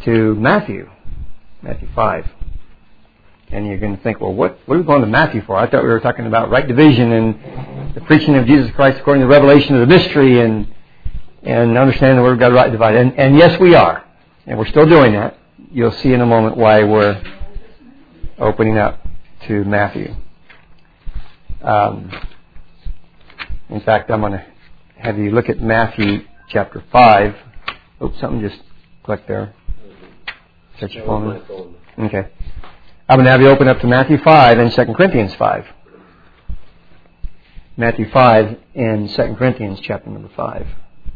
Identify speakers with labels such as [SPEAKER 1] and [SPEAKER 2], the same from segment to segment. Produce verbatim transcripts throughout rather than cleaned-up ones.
[SPEAKER 1] to Matthew, Matthew five. And you're going to think, well, what, what are we going to Matthew for? I thought we were talking about right division and the preaching of Jesus Christ according to the revelation of the mystery and and understanding the Word of God right divided. And, and yes, we are. And we're still doing that. You'll see in a moment why we're opening up to Matthew. Um, in fact, I'm going to have you look at Matthew chapter five. Oops, something just clicked there. Is that your phone? Okay. I'm going to have you open up to Matthew five and Second Corinthians five. Matthew five and Second Corinthians chapter number five.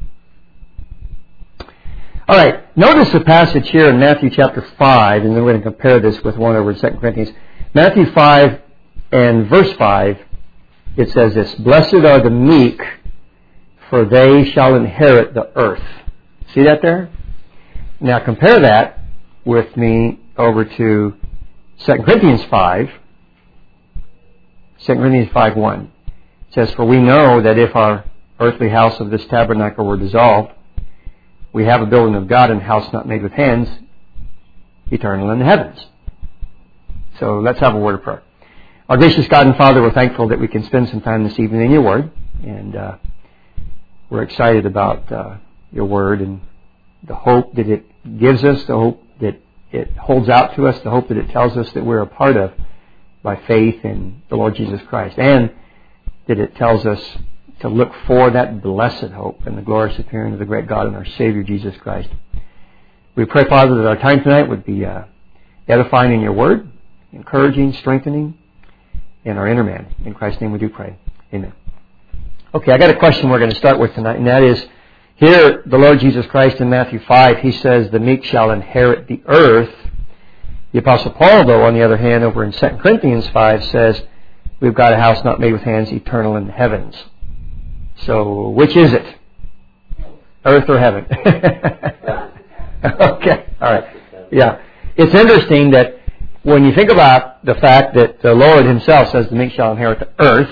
[SPEAKER 1] All right, notice the passage here in Matthew chapter five, and then we're going to compare this with one over in Second Corinthians. Matthew five and verse five, it says this, "Blessed are the meek, for they shall inherit the earth." See that there? Now compare that with me over to Second Corinthians five. Second Corinthians five one. It says, "For we know that if our earthly house of this tabernacle were dissolved, we have a building of God and a house not made with hands, eternal in the heavens." So let's have a word of prayer. Our gracious God and Father, we're thankful that we can spend some time this evening in your Word. And uh, we're excited about uh, your Word and the hope that it gives us, the hope that it holds out to us, the hope that it tells us that we're a part of by faith in the Lord Jesus Christ. And that it tells us to look for that blessed hope and the glorious appearing of the great God and our Savior, Jesus Christ. We pray, Father, that our time tonight would be uh, edifying in your Word, encouraging, strengthening in our inner man. In Christ's name we do pray. Amen. Okay, I got a question we're going to start with tonight, and that is, here the Lord Jesus Christ in Matthew five, He says, "The meek shall inherit the earth." The Apostle Paul, though, on the other hand, over in Second Corinthians five, says, "We've got a house not made with hands, eternal in the heavens." So, which is it? Earth or heaven? Okay, all right. Yeah. It's interesting that when you think about the fact that the Lord Himself says the meek shall inherit the earth,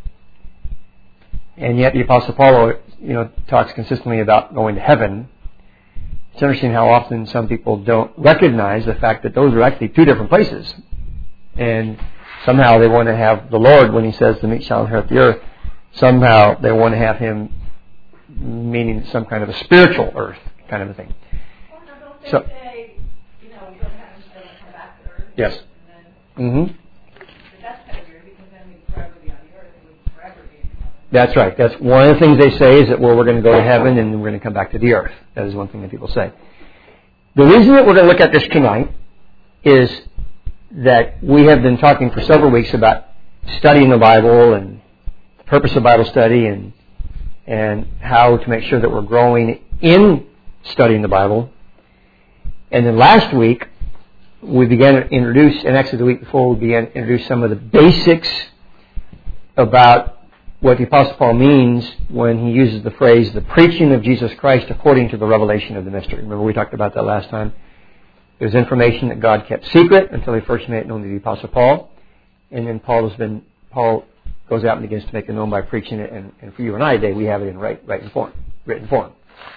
[SPEAKER 1] and yet the Apostle Paul, you know, talks consistently about going to heaven, it's interesting how often some people don't recognize the fact that those are actually two different places. And somehow they want to have the Lord, when He says the meek shall inherit the earth, somehow they want to have Him meaning some kind of a spiritual earth kind of a thing.
[SPEAKER 2] Well, no, don't they
[SPEAKER 1] so,
[SPEAKER 2] say, you know, we don't have to come back to earth?
[SPEAKER 1] Yes.
[SPEAKER 2] And then,
[SPEAKER 1] mm-hmm.
[SPEAKER 2] But that's kind of weird, because then we'd forever be on the earth and we'd forever be in heaven.
[SPEAKER 1] That's right. That's one of the things they say is that, well, we're going to go to heaven and we're going to come back to the earth. That is one thing that people say. The reason that we're going to look at this tonight is that we have been talking for several weeks about studying the Bible and the purpose of Bible study and and how to make sure that we're growing in studying the Bible. And then last week, we began to introduce, and actually the week before, we began to introduce some of the basics about what the Apostle Paul means when he uses the phrase, the preaching of Jesus Christ according to the revelation of the mystery. Remember, we talked about that last time. There's information that God kept secret until He first made it known to the Apostle Paul. And then Paul has been, Paul goes out and begins to make it known by preaching it. And, and for you and I today, we have it in right, written form, written form.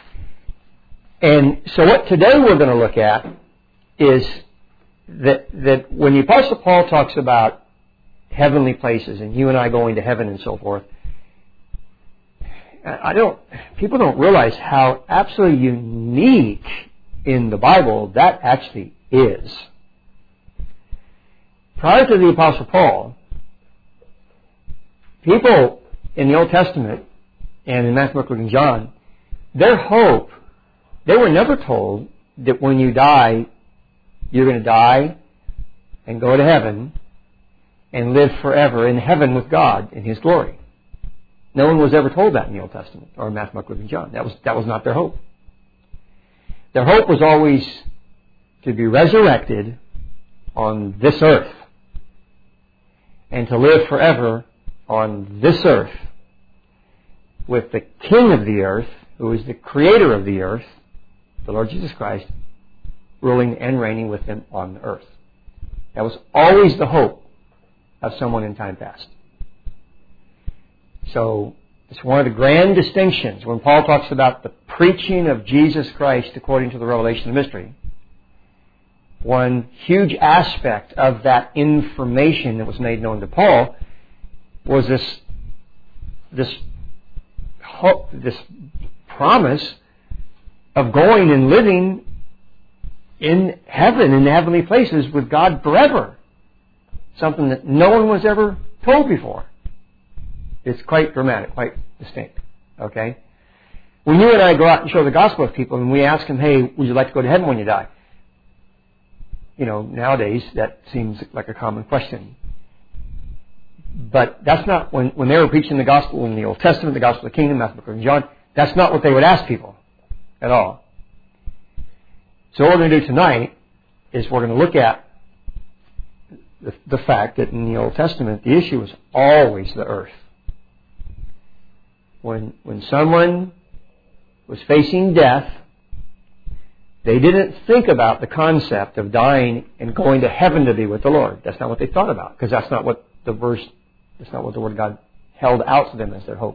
[SPEAKER 1] And so what today we're going to look at is that, that when the Apostle Paul talks about heavenly places and you and I going to heaven and so forth, I don't, people don't realize how absolutely unique in the Bible that actually is. Prior to the Apostle Paul, people in the Old Testament and in Matthew, Mark, Luke, and John, their hope, they were never told that when you die, you're going to die and go to heaven and live forever in heaven with God in His glory. No one was ever told that in the Old Testament or in Matthew, Mark, Luke, and John. That was, that was not their hope. Their hope was always to be resurrected on this earth and to live forever on this earth with the King of the earth, who is the creator of the earth, the Lord Jesus Christ, ruling and reigning with them on the earth. That was always the hope of someone in time past. So it's one of the grand distinctions when Paul talks about the preaching of Jesus Christ according to the revelation of the mystery. one huge aspect of that information that was made known to Paul was this this hope, this promise of going and living in heaven, in the heavenly places with God forever. Something that no one was ever told before. It's quite dramatic, quite distinct. Okay? When you and I go out and show the gospel to people and we ask them, hey, would you like to go to heaven when you die? You know, nowadays that seems like a common question. But that's not, when, when they were preaching the gospel in the Old Testament, the gospel of the kingdom, Matthew, Mark, and John, that's not what they would ask people at all. So what we're going to do tonight is we're going to look at the, the fact that in the Old Testament, the issue was always the earth. When, when someone was facing death, they didn't think about the concept of dying and going to heaven to be with the Lord. That's not what they thought about, because that's not what the verse, that's not what the Word of God held out to them as their hope.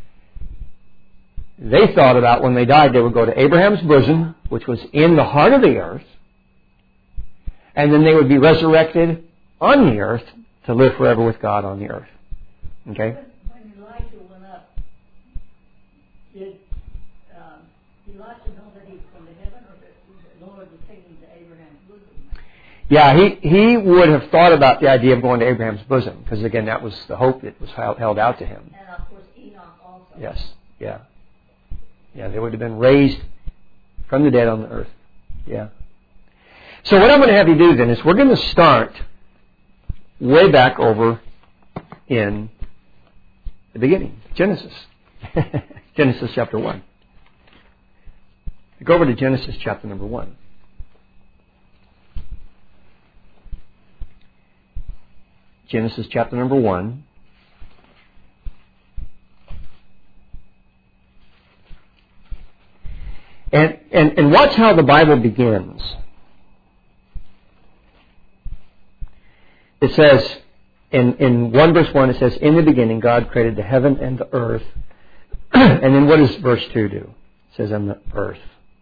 [SPEAKER 1] They thought about when they died, they would go to Abraham's bosom, which was in the heart of the earth, and then they would be resurrected on the earth to live forever with God on the earth. Okay?
[SPEAKER 3] When Elijah went up, did um, Elijah know that he was going to heaven, or that the Lord was taking him to Abraham's bosom?
[SPEAKER 1] Yeah, he, he would have thought about the idea of going to Abraham's bosom, because again, that was the hope that was held out to him.
[SPEAKER 3] And of course, Enoch also.
[SPEAKER 1] Yes, yeah. Yeah, they would have been raised from the dead on the earth. Yeah. So what I'm going to have you do then is we're going to start way back over in the beginning, Genesis. Genesis chapter one. Go over to Genesis chapter number one. Genesis chapter number one. And, and, and watch how the Bible begins. It says, in, in one verse one, it says, in the beginning God created the heaven and the earth. And then what does verse two do? It says, on the earth.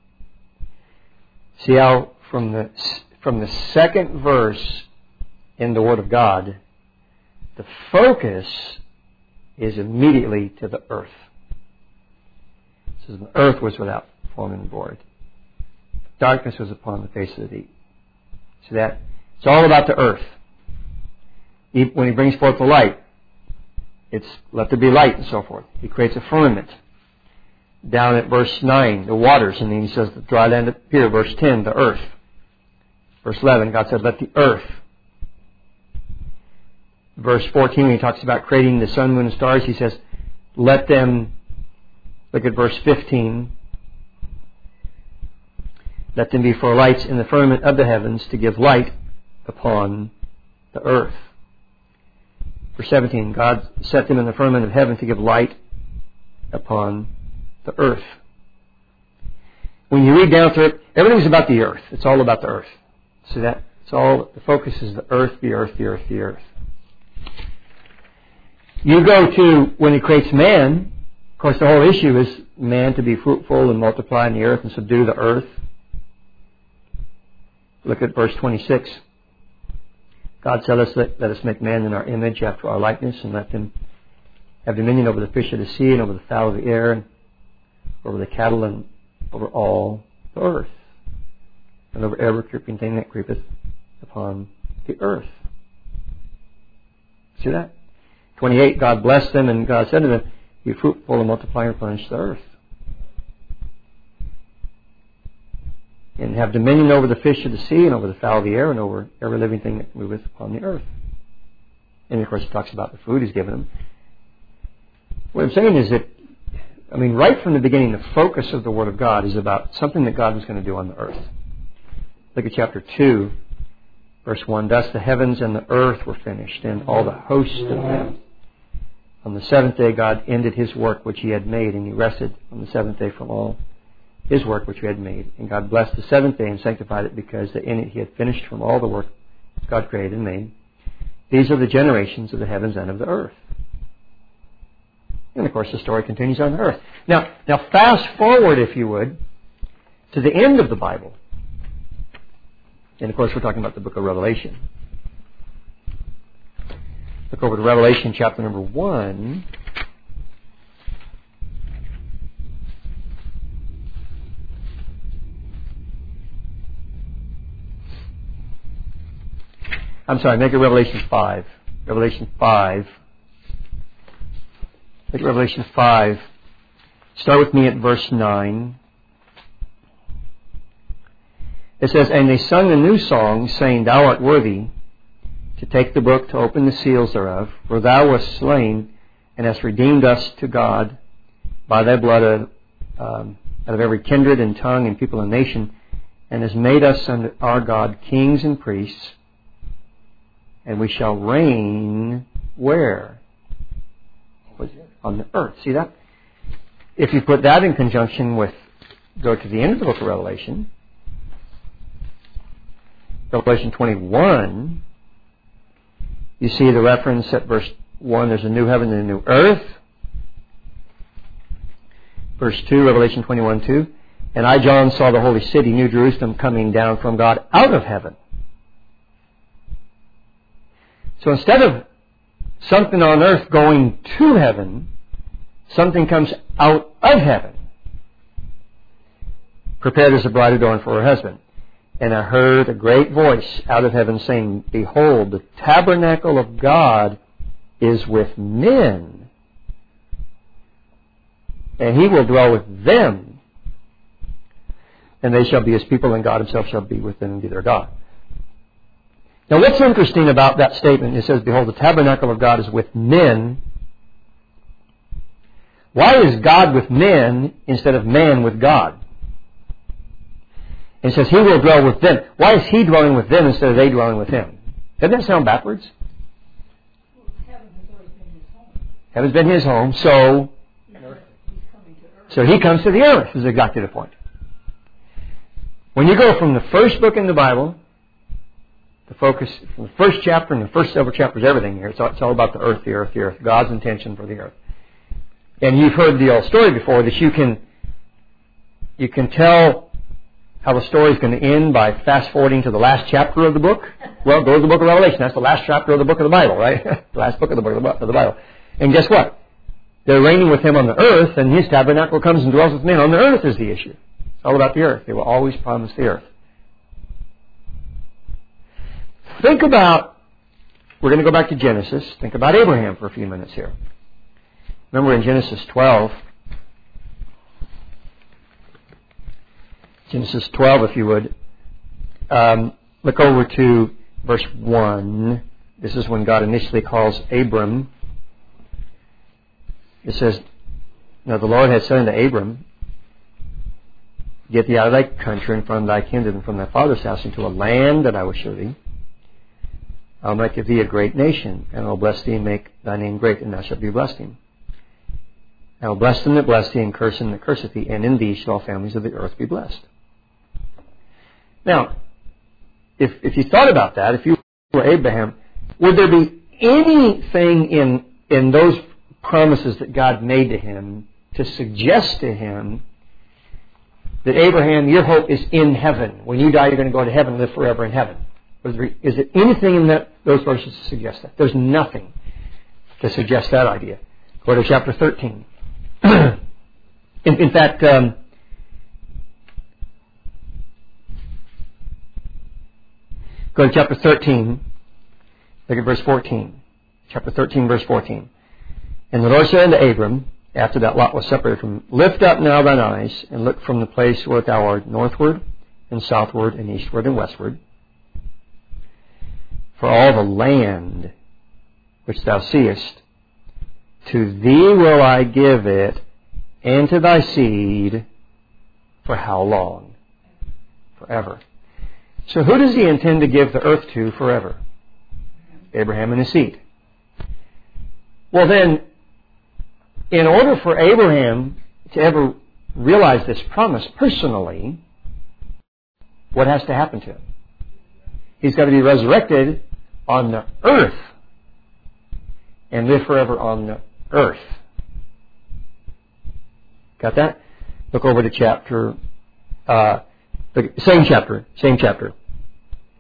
[SPEAKER 1] See how from the, from the second verse in the Word of God, the focus is immediately to the earth. It says, the earth was without form and void. Darkness was upon the face of the deep. See that? It's all about the earth. He, when He brings forth the light, it's let there be light and so forth. He creates a firmament. Down at verse nine, the waters, and then He says the dry land appear. Verse ten, the earth. Verse eleven, God said, let the earth. Verse fourteen, when He talks about creating the sun, moon, and stars, He says, let them, look at verse fifteen, let them be for lights in the firmament of the heavens to give light upon the earth. Verse seventeen, God set them in the firmament of heaven to give light upon the earth. When you read down through it, everything's about the earth. It's all about the earth. So that it's all, the focus is the earth, the earth, the earth, the earth. You go to when He creates man, of course the whole issue is man to be fruitful and multiply in the earth and subdue the earth. Look at verse twenty-six. God said, let us, let, let us make man in our image after our likeness, and let them have dominion over the fish of the sea, and over the fowl of the air, and over the cattle, and over all the earth, and over every creeping thing that creepeth upon the earth. See that? twenty-eight, God blessed them, and God said to them, be fruitful and multiply and replenish the earth. And have dominion over the fish of the sea, and over the fowl of the air, and over every living thing that moveth upon the earth. And of course He talks about the food He's given them. What I'm saying is that, I mean, right from the beginning, the focus of the Word of God is about something that God was going to do on the earth. Look at chapter two, verse one. Thus the heavens and the earth were finished, and all the hosts of them. On the seventh day God ended His work which He had made, and He rested on the seventh day from all His work which He had made. And God blessed the seventh day and sanctified it, because that in it He had finished from all the work God created and made. These are the generations of the heavens and of the earth. And of course the story continues on the earth. Now, now fast forward, if you would, to the end of the Bible. And of course, we're talking about the book of Revelation. Look over to Revelation chapter number one. I'm sorry, make it Revelation five. Revelation five. Make it Revelation five. Start with me at verse nine. It says, "And they sung a new song, saying, Thou art worthy to take the book, to open the seals thereof, for thou wast slain, and hast redeemed us to God by thy blood of, um, out of every kindred and tongue and people and nation, and hast made us unto our God kings and priests, and we shall reign where? On the earth." See that? If you put that in conjunction with, go to the end of the book of Revelation, Revelation twenty-one, you see the reference at verse one, there's a new heaven and a new earth. Verse two, Revelation twenty-one, two, "And I, John, saw the holy city, New Jerusalem, coming down from God out of heaven." So instead of something on earth going to heaven, something comes out of heaven, prepared as a bride adorned for her husband. "And I heard a great voice out of heaven saying, Behold, the tabernacle of God is with men, and he will dwell with them, and they shall be his people, and God himself shall be with them and be their God." Now what's interesting about that statement? It says, "Behold, the tabernacle of God is with men." Why is God with men instead of man with God? And it says, "He will dwell with them." Why is he dwelling with them instead of they dwelling with him? Doesn't that sound backwards?
[SPEAKER 3] Well, heaven has always been his home.
[SPEAKER 1] Heaven's been his home, so
[SPEAKER 3] He's coming to earth.
[SPEAKER 1] so he comes to the earth, is exactly the point. When you go from the first book in the Bible, the focus from the first chapter and the first several chapters, everything here, it's all, it's all about the earth, the earth, the earth, God's intention for the earth. And you've heard the old story before that you can you can tell how the story is going to end by fast forwarding to the last chapter of the book. Well, go to the book of Revelation. That's the last chapter of the book of the Bible, right? The last book of the book of the Bible. And guess what? They're reigning with him on the earth, and his tabernacle comes and dwells with men. On the earth is the issue. It's all about the earth. They will always promise the earth. Think about, we're going to go back to Genesis. Think about Abraham for a few minutes here. Remember in Genesis twelve, Genesis twelve, if you would, um, look over to verse one. This is when God initially calls Abram. It says, "Now the Lord had said unto Abram, Get thee out of thy country and from thy kindred and from thy father's house into a land that I will show thee. I'll make of thee a great nation, and I will bless thee and make thy name great, and thou shalt be a blessing. I will bless them that bless thee, and curse them that curseth thee, and in thee shall all families of the earth be blessed." Now, if if you thought about that, if you were Abraham, would there be anything in in those promises that God made to him to suggest to him that, Abraham, your hope is in heaven. When you die, you're going to go to heaven and live forever in heaven? Is there, is there anything in that those verses to suggest that? There's nothing to suggest that idea. Go to chapter thirteen. in, in fact, um, go to chapter thirteen. Look at verse fourteen. Chapter thirteen, verse fourteen. "And the Lord said unto Abram, after that Lot was separated from him, Lift up now thine eyes, and look from the place where thou art northward, and southward, and eastward, and westward. For all the land which thou seest, to thee will I give it, and to thy seed, for how long? Forever." So who does he intend to give the earth to forever? Abraham and his seed. Well then, in order for Abraham to ever realize this promise personally, what has to happen to him? He's got to be resurrected on the earth and live forever on the earth. Got that? Look over to chapter, uh, the same chapter, same chapter.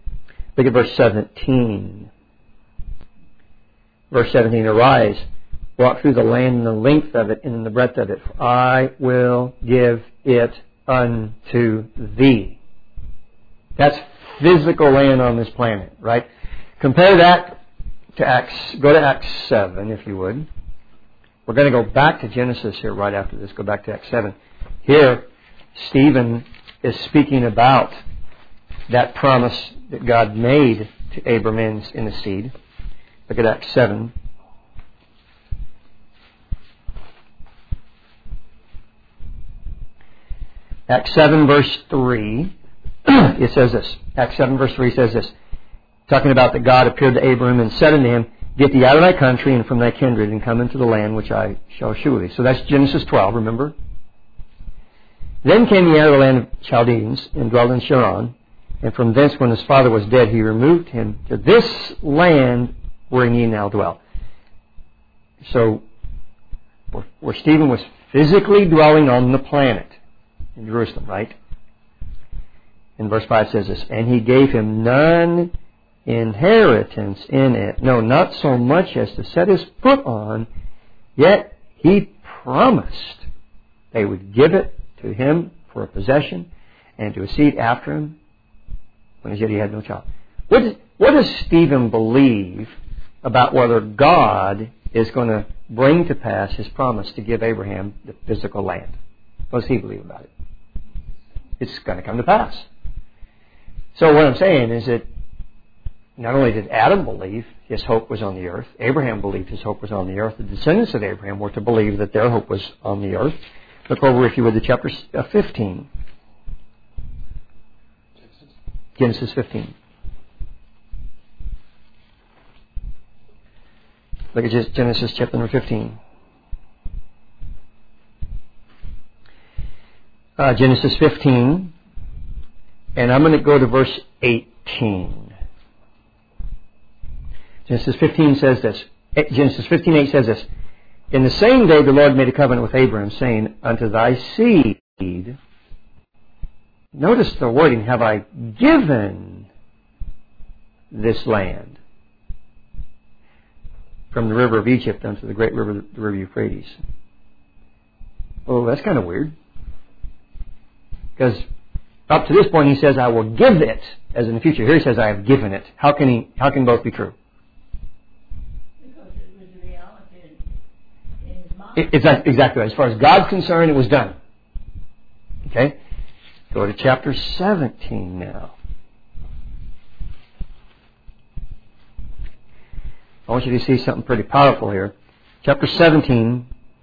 [SPEAKER 1] Look at verse seventeen. Verse seventeen, arise, walk through the land in the length of it and in the breadth of it, for I will give it unto thee. That's physical land on this planet, right? Compare that to Acts, go to Acts seven, if you would. We're going to go back to Genesis here right after this. Go back to Acts seven. Here, Stephen is speaking about that promise that God made to Abraham in the seed. Look at Acts seven. Acts seven verse three, it says this. Acts seven verse three says this. Talking about that God appeared to Abraham and said unto him, get thee out of thy country and from thy kindred and come into the land which I shall shew thee. So that's Genesis twelve, remember? Then came he out of the land of Chaldeans and dwelt in Charan. And from thence when his father was dead, he removed him to this land wherein ye now dwell. So, where Stephen was physically dwelling on the planet in Jerusalem, right? And verse five says this, and he gave him none inheritance in it, no, not so much as to set his foot on, yet he promised they would give it to him for a possession and to a seed after him, when as yet he had no child. What does, what does Stephen believe about whether God is going to bring to pass his promise to give Abraham the physical land? What does he believe about it? It's going to come to pass. So what I'm saying is that not only did Adam believe his hope was on the earth, Abraham believed his hope was on the earth. The descendants of Abraham were to believe that their hope was on the earth. Look over, if you would, to chapter fifteen. Genesis fifteen. Look at Genesis chapter number fifteen. Uh, Genesis fifteen. And I'm going to go to verse eighteen. Genesis fifteen says this. Genesis fifteen eight says this. In the same day the Lord made a covenant with Abraham, saying, unto thy seed, notice the wording, have I given this land, from the river of Egypt unto the great river, the river Euphrates. Oh, that's kind of weird. Because up to this point he says, I will give it, as in the future. Here he says, I have given it. How can he? How can both be true?
[SPEAKER 3] Because it was the reality in his mind.
[SPEAKER 1] It's exactly right. As far as God's concerned, it was done. Okay? Go to chapter seventeen now. I want you to see something pretty powerful here. Chapter seventeen.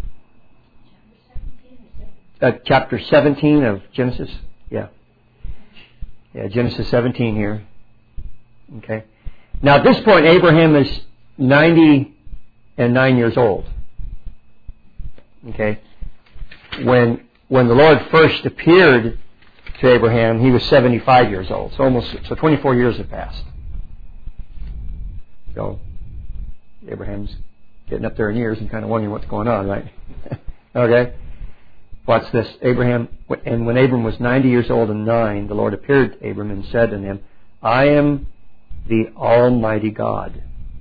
[SPEAKER 1] Uh, chapter seventeen of Genesis. Yeah. Yeah, Genesis seventeen here. Okay. Now at this point, Abraham is ninety and nine years old. Okay. When when the Lord first appeared to Abraham, he was seventy-five years old. So almost so twenty-four years have passed. So Abraham's getting up there in years and kind of wondering what's going on, right? Okay. Watch this. Abraham, and when Abram was ninety years old and nine, the Lord appeared to Abram and said to him, I am the Almighty God.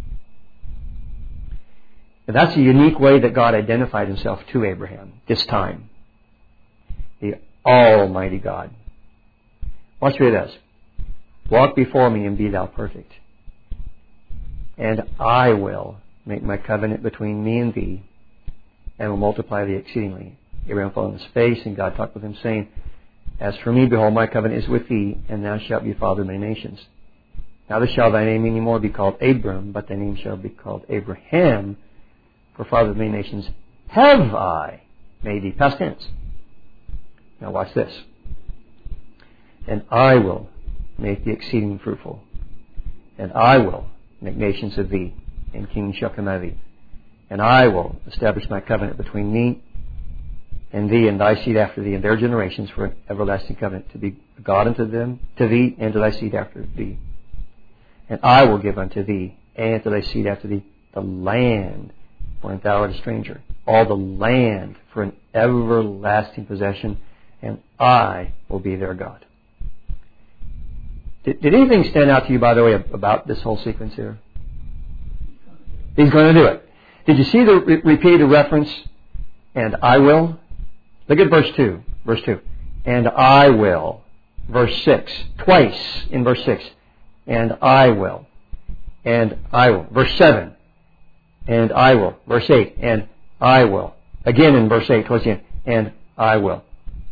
[SPEAKER 1] And that's a unique way that God identified himself to Abraham this time. The Almighty God. Watch what it does. Walk before me and be thou perfect. And I will make my covenant between me and thee, and will multiply thee exceedingly. Abraham fell on his face, and God talked with him, saying, as for me, behold, my covenant is with thee, and thou shalt be a father of many nations. Now this shall thy name any more be called Abram, but thy name shall be called Abraham, for father of many nations have I made thee. Past tense. Now watch this. And I will make thee exceeding fruitful, and I will make nations of thee, and kings shall come out of thee. And I will establish my covenant between me and thee and thy seed after thee and their generations for an everlasting covenant, to be God unto them, to thee, and to thy seed after thee. And I will give unto thee and to thy seed after thee the land wherein thou art a stranger, all the land for an everlasting possession, and I will be their God. Did, did anything stand out to you, by the way, about this whole sequence here? He's going to do it. Did you see the re- repeated reference? And I will. Look at verse two. Verse two. And I will. Verse six. Twice in verse six. And I will. And I will. Verse seven. And I will. Verse eight. And I will. Again in verse eight, towards the end. And I will.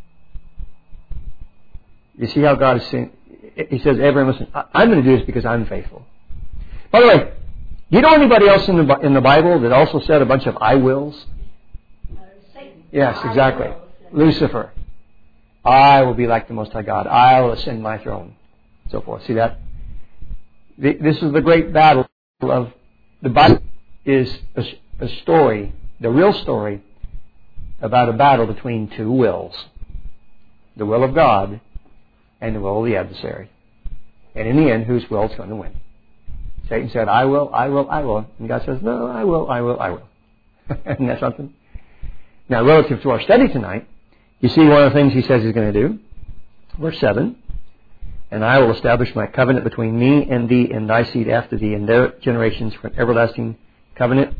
[SPEAKER 1] You see how God is saying? He says, Abraham, listen, I'm going to do this because I'm faithful. By the way, you know anybody else in the in the Bible that also said a bunch of I wills?
[SPEAKER 3] Uh, Satan.
[SPEAKER 1] Yes,
[SPEAKER 3] I
[SPEAKER 1] exactly.
[SPEAKER 3] will.
[SPEAKER 1] Lucifer. I will be like the Most High God. I will ascend my throne. So forth. See that? The, this is the great battle of the Bible. Is a, a story, the real story, about a battle between two wills. The will of God and the will of the adversary. And in the end, whose will is going to win? Satan said, I will, I will, I will. And God says, no, I will, I will, I will. Isn't that something? Now, relative to our study tonight, you see one of the things he says he's going to do. Verse seven. And I will establish my covenant between me and thee and thy seed after thee and their generations for an everlasting covenant.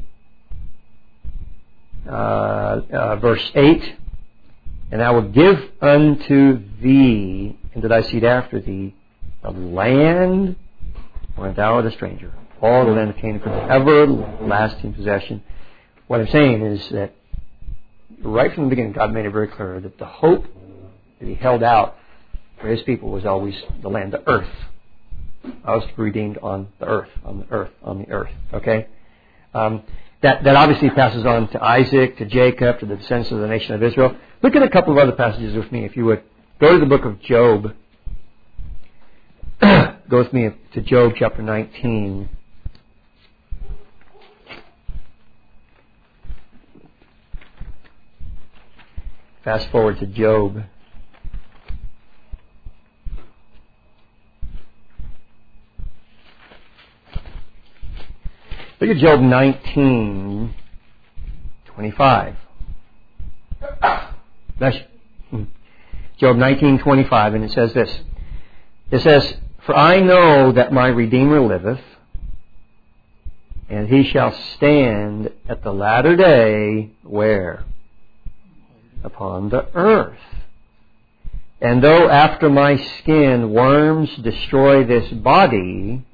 [SPEAKER 1] Uh, uh, verse eight. And I will give unto thee and to thy seed after thee the land where thou art a stranger, all the land of Canaan for an everlasting possession. What I'm saying is that right from the beginning, God made it very clear that the hope that He held out for His people was always the land, the earth. I was to be redeemed on the earth, on the earth, on the earth. Okay? Um, that, that obviously passes on to Isaac, to Jacob, to the descendants of the nation of Israel. Look at a couple of other passages with me, if you would. Go to the book of Job. Go with me to Job chapter nineteen. Fast forward to Job. Look at Job nineteen twenty-five. That's Job nineteen twenty-five, and it says this. It says, For I know that my Redeemer liveth, and he shall stand at the latter day, where? Upon the earth. And though after my skin worms destroy this body,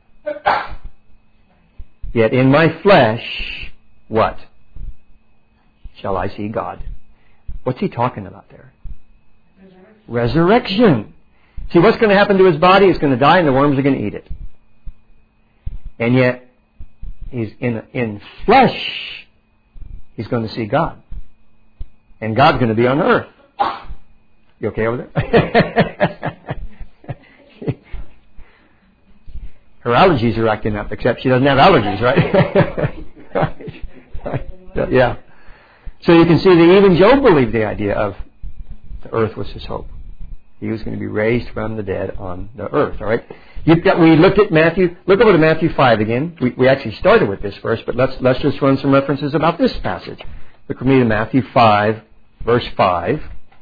[SPEAKER 1] yet in my flesh, what? Shall I see God? What's he talking about there? Resurrection. Resurrection. See, what's going to happen to his body? It's going to die and the worms are going to eat it. And yet, he's in, in flesh, he's going to see God. And God's going to be on earth. You okay over there? Her allergies are acting up, except she doesn't have allergies, right? right. Yeah. So you can see that even Job believed the idea of the earth was his hope. He was going to be raised from the dead on the earth. All right. You've got, we looked at Matthew. Look over to Matthew five again. We, we actually started with this verse, but let's let's just run some references about this passage. Look with me to Matthew five, verse five,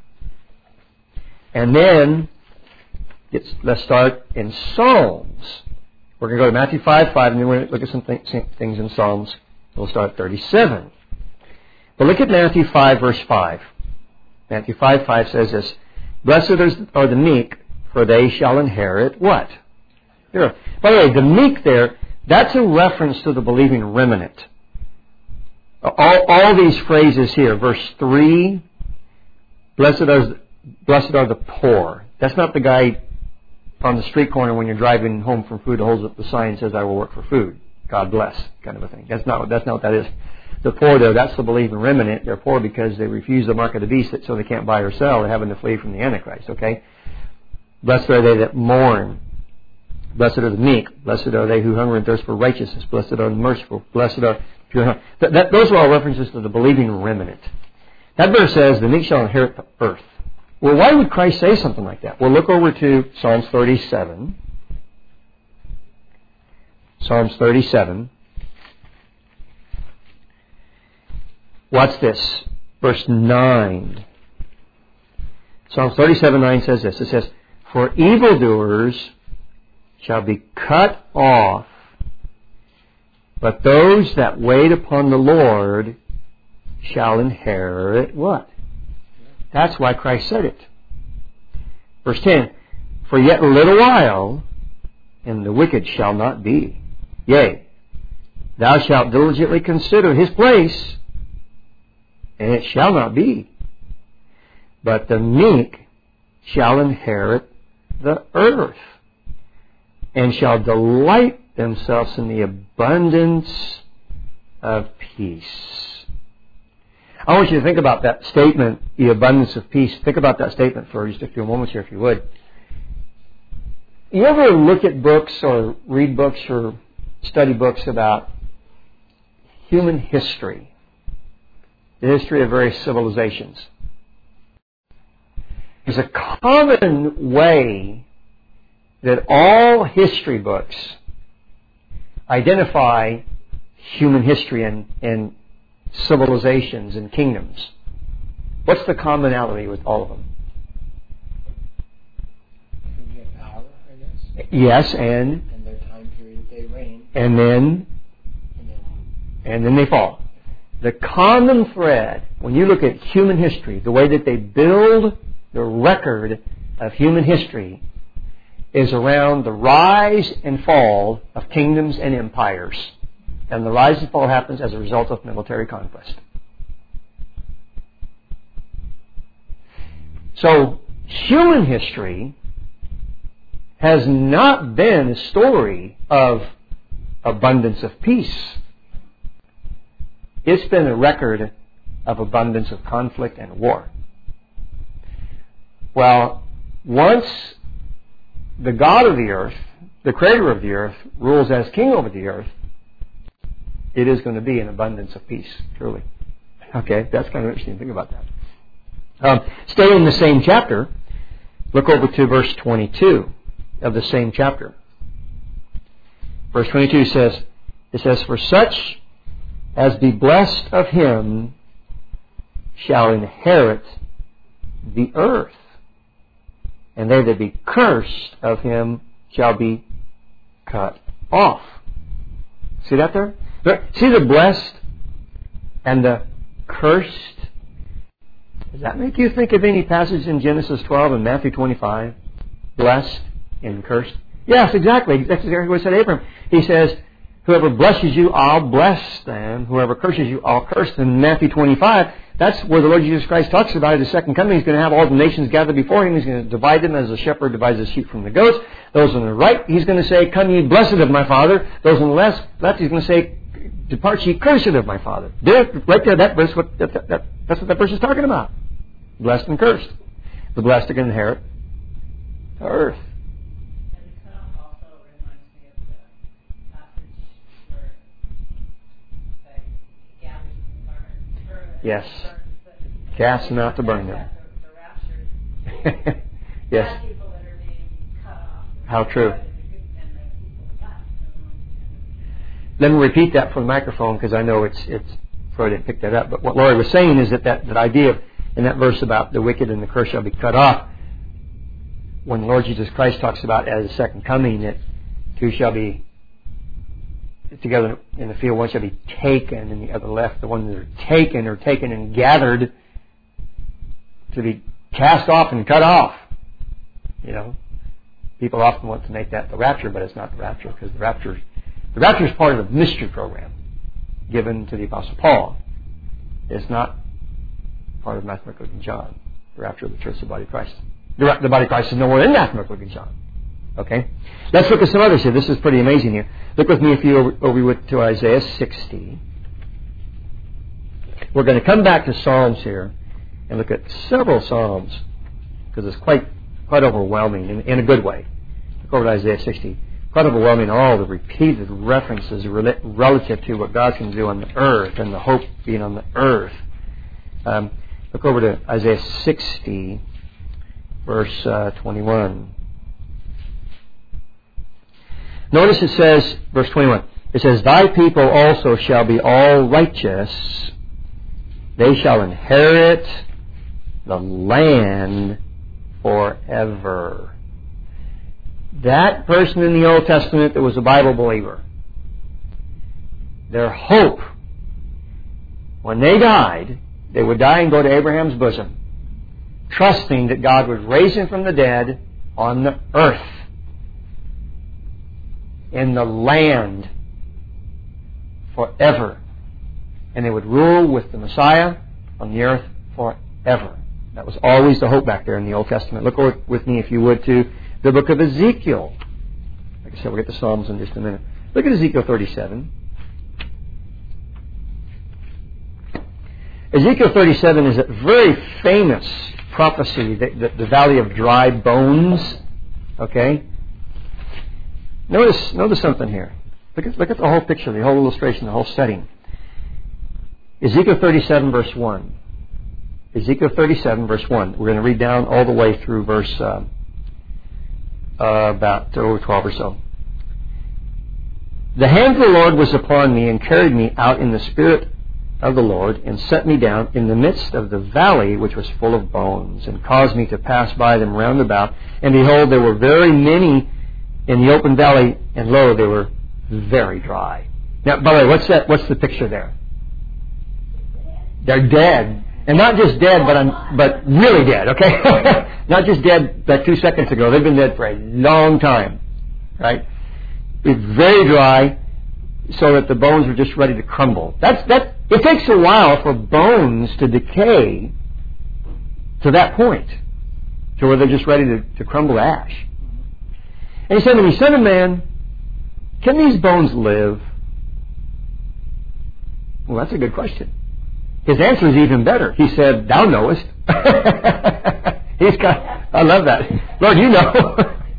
[SPEAKER 1] and then it's, let's start in Psalms. We're going to go to Matthew five, five, and then we're going to look at some th- things in Psalms. We'll start at thirty-seven. But look at Matthew five, verse five. Matthew five, five says this. Blessed are the meek, for they shall inherit what? Here. By the way, the meek there, that's a reference to the believing remnant. All, all these phrases here, verse three, blessed are, blessed are the poor. That's not the guy on the street corner when you're driving home from food who holds up the sign and says, I will work for food. God bless, kind of a thing. That's not, that's not what that is. The poor, though, that's the believing remnant. They're poor because they refuse the mark of the beast, so they can't buy or sell. They're having to flee from the Antichrist, okay? Blessed are they that mourn. Blessed are the meek. Blessed are they who hunger and thirst for righteousness. Blessed are the merciful. Blessed are pure heart. That, that, those are all references to the believing remnant. That verse says, the meek shall inherit the earth. Well, why would Christ say something like that? Well, look over to Psalms thirty-seven. Psalms thirty-seven. Watch this. Verse nine. Psalms thirty-seven, nine says this. It says, For evildoers shall be cut off, but those that wait upon the Lord shall inherit what? That's why Christ said it. Verse ten, for yet a little while, and the wicked shall not be. Yea, thou shalt diligently consider his place, and it shall not be. But the meek shall inherit the earth, and shall delight themselves in the abundance of peace. I want you to think about that statement, the abundance of peace. Think about that statement for just a few moments here, if you would. You ever look at books or read books or study books about human history, the history of various civilizations? There's a common way that all history books identify human history and, and civilizations and kingdoms. What's the commonality with all of them?
[SPEAKER 4] Power, I guess.
[SPEAKER 1] Yes, and
[SPEAKER 4] And their time period that they reign.
[SPEAKER 1] and then
[SPEAKER 4] And then
[SPEAKER 1] and then they fall. The common thread, when you look at human history, the way that they build the record of human history is around the rise and fall of kingdoms and empires. And the rise and fall happens as a result of military conquest. So, human history has not been a story of abundance of peace. It's been a record of abundance of conflict and war. Well, once the God of the earth, the creator of the earth, rules as king over the earth, it is going to be an abundance of peace, truly. Okay, that's kind of interesting to think about that. Um, stay in the same chapter. Look over to verse twenty-two of the same chapter. Verse twenty-two says, it says, for such as be blessed of him shall inherit the earth, and they that be cursed of him shall be cut off. See that there? See the blessed and the cursed? Does that make you think of any passage in Genesis twelve and Matthew twenty-five? Blessed and cursed? Yes, exactly. That's exactly what he said to Abraham. He says, whoever blesses you, I'll bless them. Whoever curses you, I'll curse them. In Matthew twenty-five, that's where the Lord Jesus Christ talks about his second coming. He's going to have all the nations gathered before him. He's going to divide them as a shepherd divides the sheep from the goats. Those on the right, he's going to say, come ye blessed of my Father. Those on the left, left he's going to say, depart ye cursed of my Father. There, right there, that verse, what, that, that, that, that's what that verse is talking about. Blessed and cursed. The blessed are going to inherit the earth.
[SPEAKER 2] And the cutoff also reminds me of the passage where they gathers and burn, burn,
[SPEAKER 1] Yes.
[SPEAKER 2] burns the-
[SPEAKER 1] Cast them out to burn them.
[SPEAKER 2] The, the rapture.
[SPEAKER 1] Yes.
[SPEAKER 2] Bad people that are being cut off.
[SPEAKER 1] How true.
[SPEAKER 2] And the people left.
[SPEAKER 1] Let me repeat that for the microphone because I know it's it's Freud didn't pick that up. But what Laurie was saying is that, that that idea of, in that verse about the wicked and the cursed shall be cut off, when the Lord Jesus Christ talks about as the second coming, that two shall be together in the field, one shall be taken and the other left. The ones that are taken are taken and gathered to be cast off and cut off. You know, people often want to make that the rapture, but it's not the rapture because the rapture, the rapture is part of the mystery program given to the Apostle Paul. It's not part of Matthew, Mark, Luke, and John. The rapture of the church, the body of Christ. The, the body of Christ is nowhere in Matthew, Mark, Luke, and John. Okay? Let's look at some others here. This is pretty amazing here. Look with me if you over, over with to Isaiah sixty. We're going to come back to Psalms here and look at several Psalms because it's quite quite overwhelming in, in a good way. Look over to Isaiah sixty. Quite overwhelming, all the repeated references relative to what God can do on the earth and the hope being on the earth. Um, look over to Isaiah sixty, verse uh, twenty-one. Notice it says, verse twenty-one, it says, thy people also shall be all righteous. They shall inherit the land forever. that person in the Old Testament that was a Bible believer, their hope, when they died, they would die and go to Abraham's bosom, trusting that God would raise him from the dead on the earth, in the land, forever. And they would rule with the Messiah on the earth forever. That was always the hope back there in the Old Testament. Look with me, if you would, to the book of Ezekiel. Like I said, we'll get to Psalms in just a minute. Look at Ezekiel thirty-seven. Ezekiel thirty-seven is a very famous prophecy, the, the, the valley of dry bones. Okay? Notice, notice something here. Look at, look at the whole picture, the whole illustration, the whole setting. Ezekiel thirty-seven, verse one. Ezekiel thirty-seven, verse one. We're going to read down all the way through verse uh, uh, about oh, twelve or so. The hand of the Lord was upon me and carried me out in the spirit of the Lord and set me down in the midst of the valley which was full of bones and caused me to pass by them round about. And behold, there were very many in the open valley, and lo, they were very dry. Now, by the way, what's that? What's the picture there? They're dead. And not just dead, but I'm, but really dead, okay? Not just dead like two seconds ago. They've been dead for a long time, right? It's very dry, so that the bones are just ready to crumble. That's, that, it takes a while for bones to decay to that point, to where they're just ready to, to crumble to ash. And he said to me, Son of man, can these bones live? Well, that's a good question. His answer is even better. He said, Thou knowest. He's got, I love that. Lord, you know.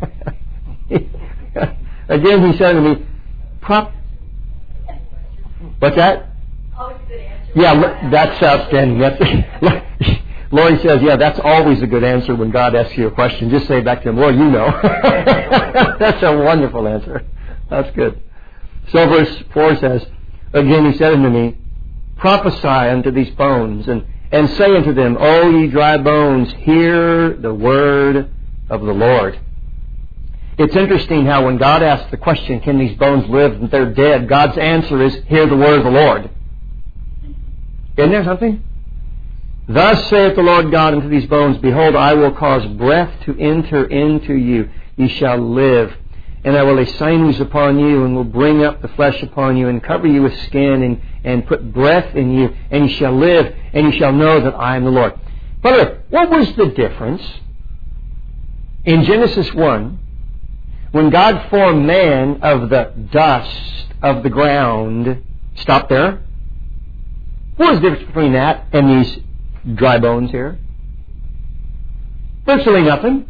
[SPEAKER 1] Again, he said to me, Prop. What's that?
[SPEAKER 2] Always a good answer.
[SPEAKER 1] Yeah, that's outstanding. That's, Lori says, yeah, that's always a good answer when God asks you a question. Just say back to him, Lord, you know. That's a wonderful answer. That's good. So verse four says, again he said unto me, Prophesy unto these bones, and, and say unto them, O ye dry bones, hear the word of the Lord. It's interesting how when God asks the question, can these bones live and they're dead, God's answer is, hear the word of the Lord. Isn't there something? Thus saith the Lord God unto these bones, Behold, I will cause breath to enter into you. Ye shall live. And I will lay sinews upon you, and will bring up the flesh upon you, and cover you with skin, and, and put breath in you, and ye shall live, and ye shall know that I am the Lord. Brother, what was the difference in Genesis one, when God formed man of the dust of the ground? Stop there. What was the difference between that and these dry bones here? Virtually nothing.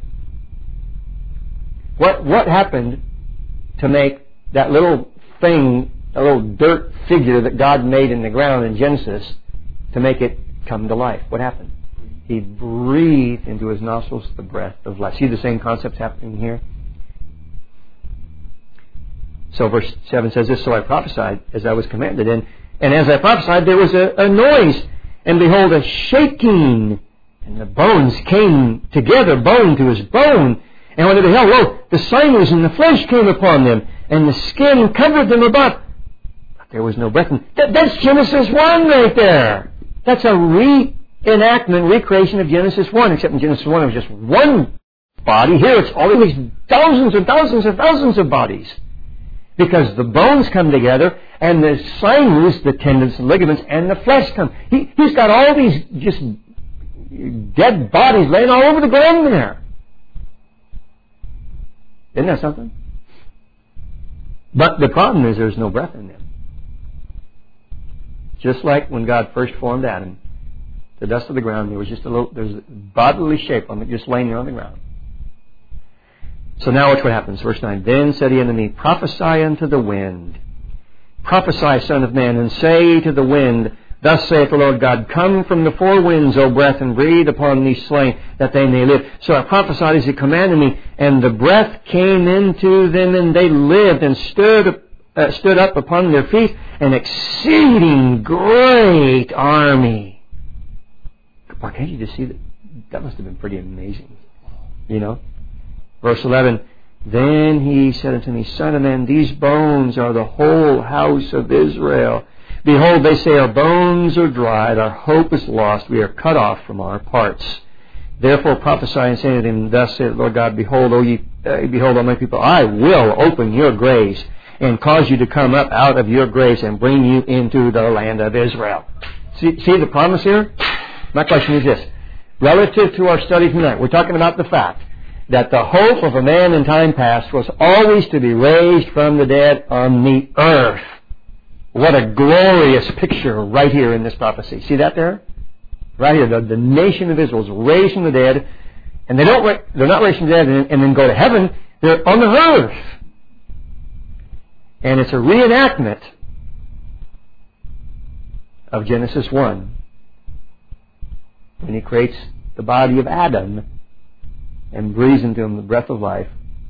[SPEAKER 1] What what happened to make that little thing, a little dirt figure that God made in the ground in Genesis, to make it come to life? What happened? He breathed into his nostrils the breath of life. See the same concepts happening here? So verse seven says this, So I prophesied as I was commanded, and, and as I prophesied there was a, a noise, and behold a shaking, and the bones came together, bone to his bone. And when they beheld, lo, the sinews and the flesh came upon them, and the skin covered them about. But there was no breath. That, that's Genesis one right there. That's a reenactment, recreation of Genesis one, except in Genesis one it was just one body. Here it's all these thousands and thousands and thousands of bodies. Because the bones come together, and the sinews, the tendons and ligaments, and the flesh come. He, he's got all these just dead bodies laying all over the ground there. Isn't that something? But the problem is there's no breath in them. Just like when God first formed Adam, the dust of the ground, there was just a little, there's a bodily shape on it, just laying there on the ground. So now watch what happens. Verse nine. Then said he unto me, Prophesy unto the wind. Prophesy, son of man, and say to the wind, Thus saith the Lord God, Come from the four winds, O breath, and breathe upon these slain, that they may live. So I prophesied as he commanded me, and the breath came into them, and they lived, and stood, uh, stood up upon their feet, an exceeding great army. Boy, can't you just see that? That must have been pretty amazing. You know? Verse eleven, Then he said unto me, Son of man, these bones are the whole house of Israel. Behold, they say, our bones are dried, our hope is lost, we are cut off from our parts. Therefore prophesy and say to them, Thus saith the Lord God, Behold, O ye, uh, behold, O my people, I will open your graves and cause you to come up out of your graves and bring you into the land of Israel. See, see the promise here? My question is this. Relative to our study tonight, we're talking about the fact that the hope of a man in time past was always to be raised from the dead on the earth. What a glorious picture right here in this prophecy. See that there? Right here, the, the nation of Israel is raised from the dead, and they don't, they're not raised from the dead and, and then go to heaven. They're on the earth. And it's a reenactment of Genesis one. When he creates the body of Adam and breathes into him the breath of life,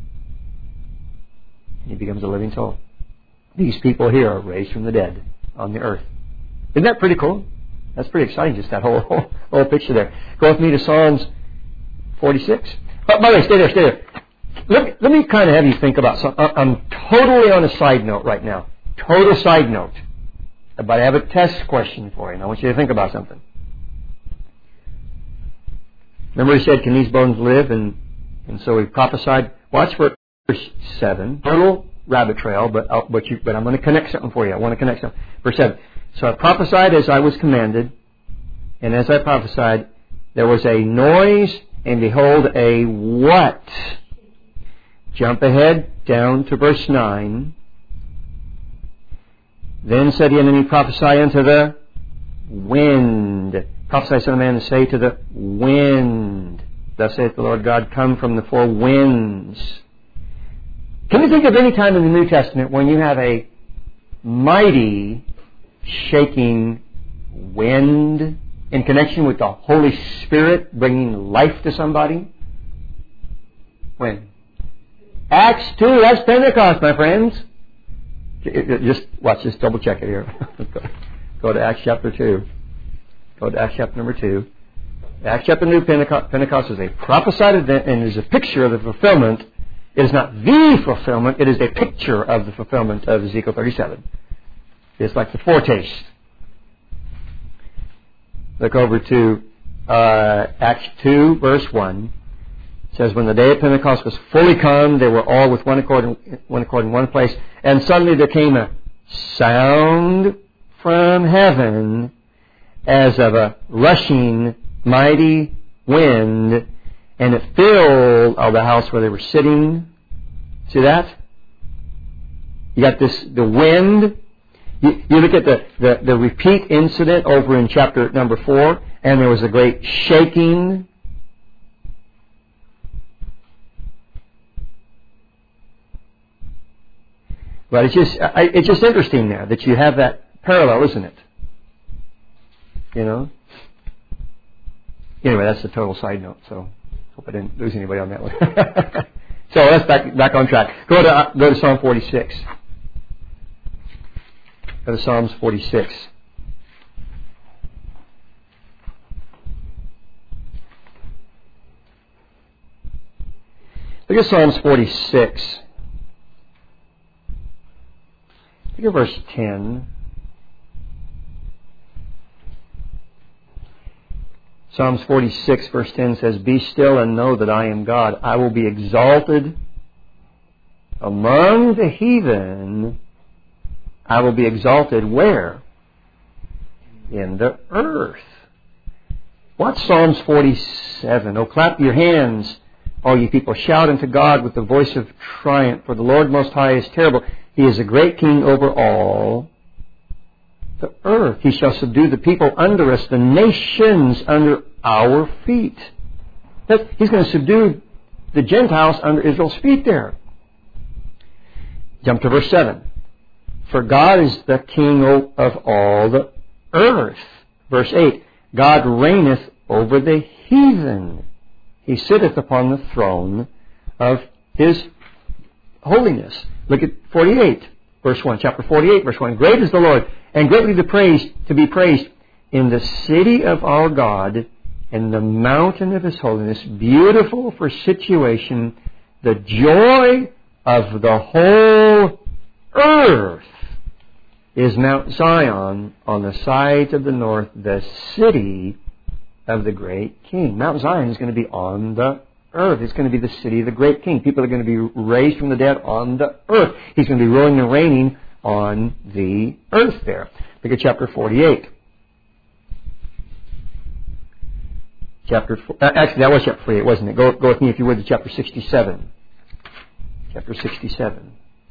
[SPEAKER 1] he becomes a living soul. These people here are raised from the dead on the earth. Isn't that pretty cool? That's pretty exciting, just that whole, whole, whole picture there. Go with me to Psalms forty-six. Oh, by the way, stay there, stay there. Let me, let me kind of have you think about something. I'm totally on a side note right now. Total side note. But I have a test question for you, and I want you to think about something. Remember he said, can these bones live? And, and so he prophesied. Watch verse seven. Total rabbit trail, but, I'll, but, you, but I'm going to connect something for you. I want to connect something. Verse seven. So I prophesied as I was commanded, and as I prophesied, there was a noise, and behold, a what? Jump ahead down to verse nine. Then said he unto me, prophesy unto the wind. Prophesy, son of man, and say to the wind. Thus saith the Lord God, come from the four winds. Can you think of any time in the New Testament when you have a mighty shaking wind in connection with the Holy Spirit bringing life to somebody? When? Acts two, that's Pentecost, my friends. Just watch this, double check it here. Go to Acts chapter two. Go to Acts chapter number two. Acts chapter two, Pentecost, Pentecost is a prophesied event and is a picture of the fulfillment. It is not the fulfillment, it is a picture of the fulfillment of Ezekiel thirty-seven. It's like the foretaste. Look over to uh, Acts two, verse one. It says, when the day of Pentecost was fully come, they were all with one accord, in, one accord in one place, and suddenly there came a sound from heaven as of a rushing mighty wind, and it filled all the house where they were sitting. See that? You got this, the wind. You, you look at the, the, the repeat incident over in chapter number four, and there was a great shaking. But it's just, it's just interesting there that you have that parallel, isn't it? You know? Anyway, that's a total side note, so hope I didn't lose anybody on that one. So let's back back on track. Go to uh, go to Psalm forty-six. Go to Psalms forty-six. Look at Psalms forty-six. Look at verse ten. Psalms forty-six, verse ten says, be still and know that I am God. I will be exalted among the heathen. I will be exalted where? In the earth. What's Psalms forty-seven? Oh, clap your hands, all you people. Shout unto God with the voice of triumph. For the Lord Most High is terrible. He is a great king over all the earth. He shall subdue the people under us, the nations under our feet. That, he's going to subdue the Gentiles under Israel's feet there. Jump to verse seven. For God is the king of all the earth. Verse eight. God reigneth over the heathen. He sitteth upon the throne of his holiness. Look at forty-eight, verse one. Chapter forty-eight, verse one. Great is the Lord, and greatly to praise, to be praised in the city of our God, and the mountain of his holiness, beautiful for situation, The joy of the whole earth is Mount Zion on the sides of the north, the city of the great king. Mount Zion is going to be on the earth. It's going to be the city of the great king. People are going to be raised from the dead on the earth. He's going to be ruling and reigning on the earth there. Look at chapter forty-eight. Chapter uh, actually, that was chapter forty-eight, wasn't it? Go, go with me, if you would, to chapter sixty-seven. Chapter sixty-seven.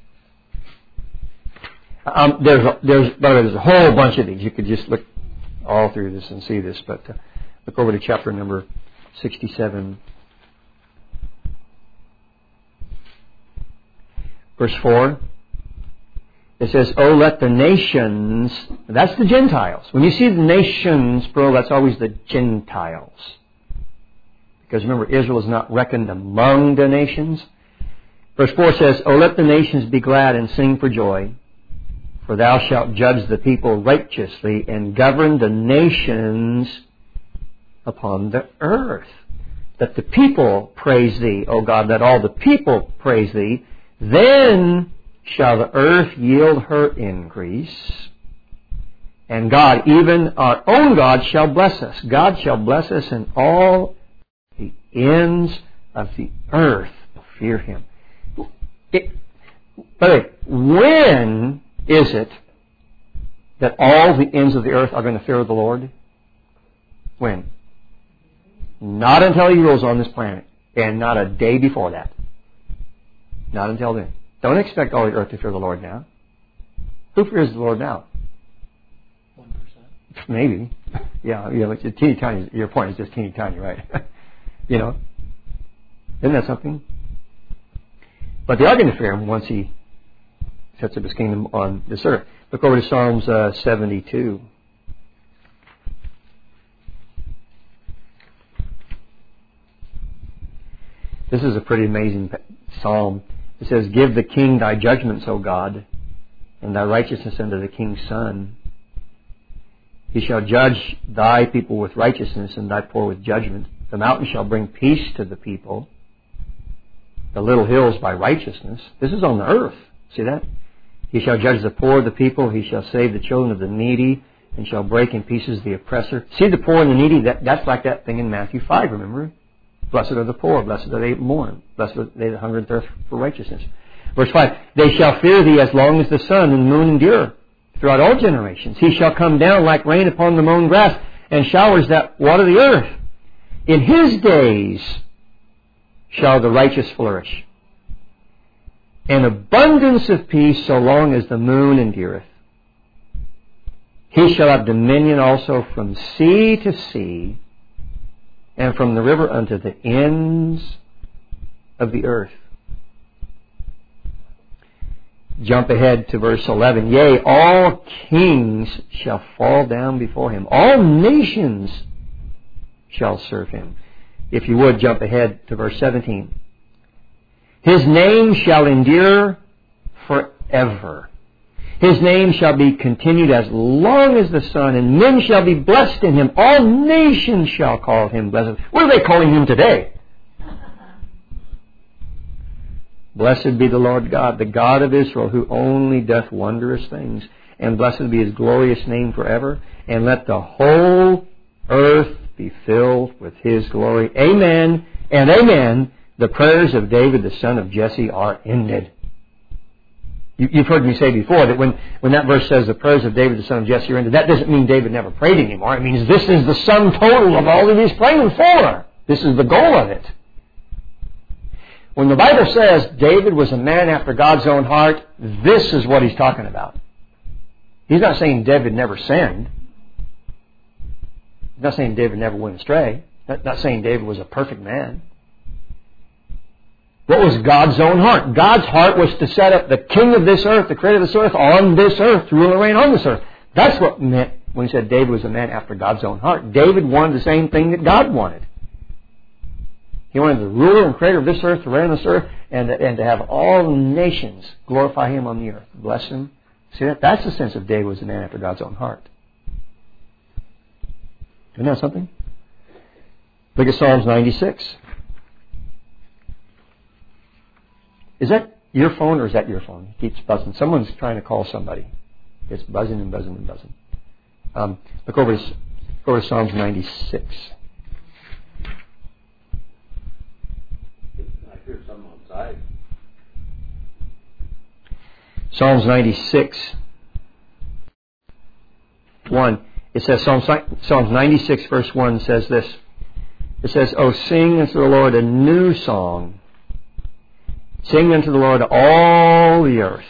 [SPEAKER 1] Um, there's a, there's by the way, there's a whole bunch of these. You could just look all through this and see this, but uh, look over to chapter number sixty-seven, verse four. It says, "Oh, let the nations," that's the Gentiles. When you see the nations, plural, that's always the Gentiles. Because remember, Israel is not reckoned among the nations. Verse four says, "Oh, let the nations be glad and sing for joy, for thou shalt judge the people righteously and govern the nations upon the earth." Let the people praise thee, O God, let all the people praise thee. Then shall the earth yield her increase, and God, even our own God, shall bless us. God shall bless us, and all the ends of the earth will fear Him. It, by the way, when is it that all the ends of the earth are going to fear the Lord? When? Not until He rules on this planet, and not a day before that. Not until then. Don't expect all the earth to fear the Lord now. Who fears the Lord now?
[SPEAKER 4] One percent.
[SPEAKER 1] Maybe. Yeah, you know, it's teeny tiny. Your point is just teeny tiny, right? You know? Isn't that something? But they are going to fear Him once He sets up His kingdom on this earth. Look over to Psalms uh, seventy-two. This is a pretty amazing psalm. It says, "Give the king thy judgments, O God, and thy righteousness unto the king's son. He shall judge thy people with righteousness, and thy poor with judgment. The mountains shall bring peace to the people, the little hills by righteousness." This is on the earth. See that? "He shall judge the poor of the people. He shall save the children of the needy, and shall break in pieces the oppressor." See the poor and the needy? That, that's like that thing in Matthew five, remember? "Blessed are the poor, blessed are they that mourn, blessed are they that hunger and thirst for righteousness." Verse five, "They shall fear thee as long as the sun and moon endure, throughout all generations. He shall come down like rain upon the mown grass, and showers that water the earth. In His days shall the righteous flourish, an abundance of peace so long as the moon endureth. He shall have dominion also from sea to sea, and from the river unto the ends of the earth." Jump ahead to verse eleven. "Yea, all kings shall fall down before Him. All nations shall serve Him." If you would, jump ahead to verse seventeen. "His name shall endure forever. His name shall be continued as long as the sun, and men shall be blessed in Him. All nations shall call Him blessed." What are they calling Him today? "Blessed be the Lord God, the God of Israel, who only doth wondrous things. And blessed be His glorious name forever. And let the whole earth be filled with His glory. Amen and amen. The prayers of David, the son of Jesse, are ended." You've heard me say before that when, when that verse says the prayers of David, the son of Jesse, are ended, that doesn't mean David never prayed anymore. It means this is the sum total of all that he's praying for. This is the goal of it. When the Bible says David was a man after God's own heart, this is what he's talking about. He's not saying David never sinned. He's not saying David never went astray. Not, not saying David was a perfect man. What was God's own heart? God's heart was to set up the king of this earth, the creator of this earth, on this earth, to rule and reign on this earth. That's what meant when he said David was a man after God's own heart. David wanted the same thing that God wanted. He wanted the ruler and creator of this earth to reign on this earth, and, and to have all the nations glorify Him on the earth. Bless Him. See that? That's the sense of David was a man after God's own heart. Isn't that something? Look at Psalms ninety-six. Is that your phone or is that your phone? It keeps buzzing. Someone's trying to call somebody. It's buzzing and buzzing and buzzing. Um, look over to, go to Psalms ninety-six.
[SPEAKER 5] I hear something outside.
[SPEAKER 1] Psalms ninety-six, one. It says, Psalms, Psalms ninety-six verse one says this. It says, "Oh, sing unto the Lord a new song. Sing unto the Lord all the earth."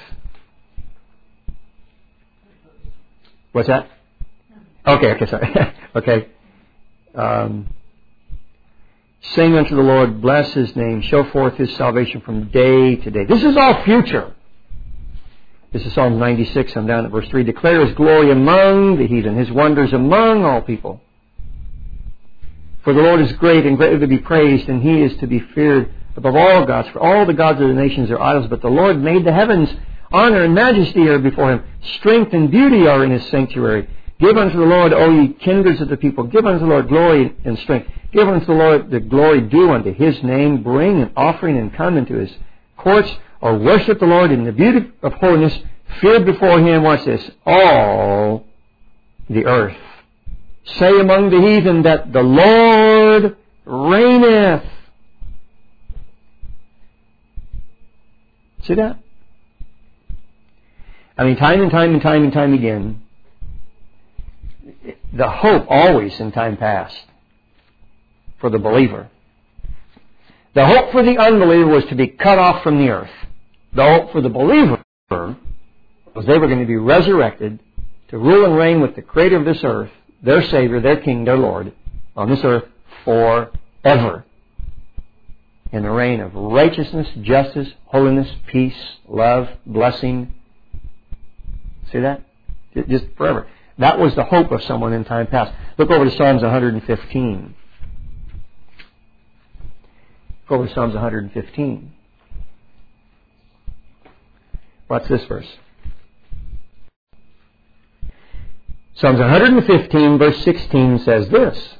[SPEAKER 1] What's that? Okay, okay, sorry. okay. Um, sing unto the Lord, bless His name, show forth His salvation from day to day. This is all future. This is Psalm ninety-six. I'm down at verse three. Declare His glory among the heathen, His wonders among all people. For the Lord is great and greatly to be praised, and He is to be feared above all gods. For all the gods of the nations are idols, but the Lord made the heavens. Honor and majesty are before Him. Strength and beauty are in His sanctuary. Give unto the Lord, O ye kindreds of the people. Give unto the Lord glory and strength. Give unto the Lord the glory due unto His name. Bring an offering and come into His courts, or worship the Lord in the beauty of holiness. Fear before Him, watch this, all the earth. Say among the heathen that the Lord reigneth. See that? I mean, time and time and time and time again, the hope always in time past for the believer. The hope for the unbeliever was to be cut off from the earth. The hope for the believer was they were going to be resurrected to rule and reign with the Creator of this earth, their Savior, their King, their Lord, on this earth forever. In a reign of righteousness, justice, holiness, peace, love, blessing. See that? Just forever. That was the hope of someone in time past. Look over to Psalms one fifteen. Go over to Psalms one fifteen. What's this verse? Psalms one fifteen verse sixteen says this.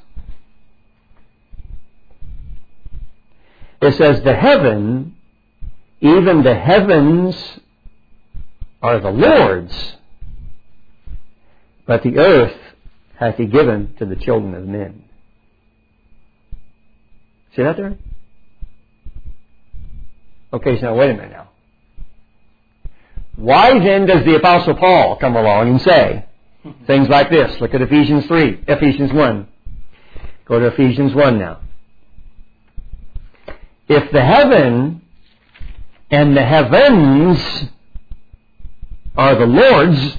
[SPEAKER 1] It says, "The heaven, even the heavens, are the Lord's, but the earth hath He given to the children of men." See that there? Okay, so now wait a minute now. Why then does the Apostle Paul come along and say things like this? Look at Ephesians three, Ephesians one. Go to Ephesians one now. If the heaven and the heavens are the Lord's,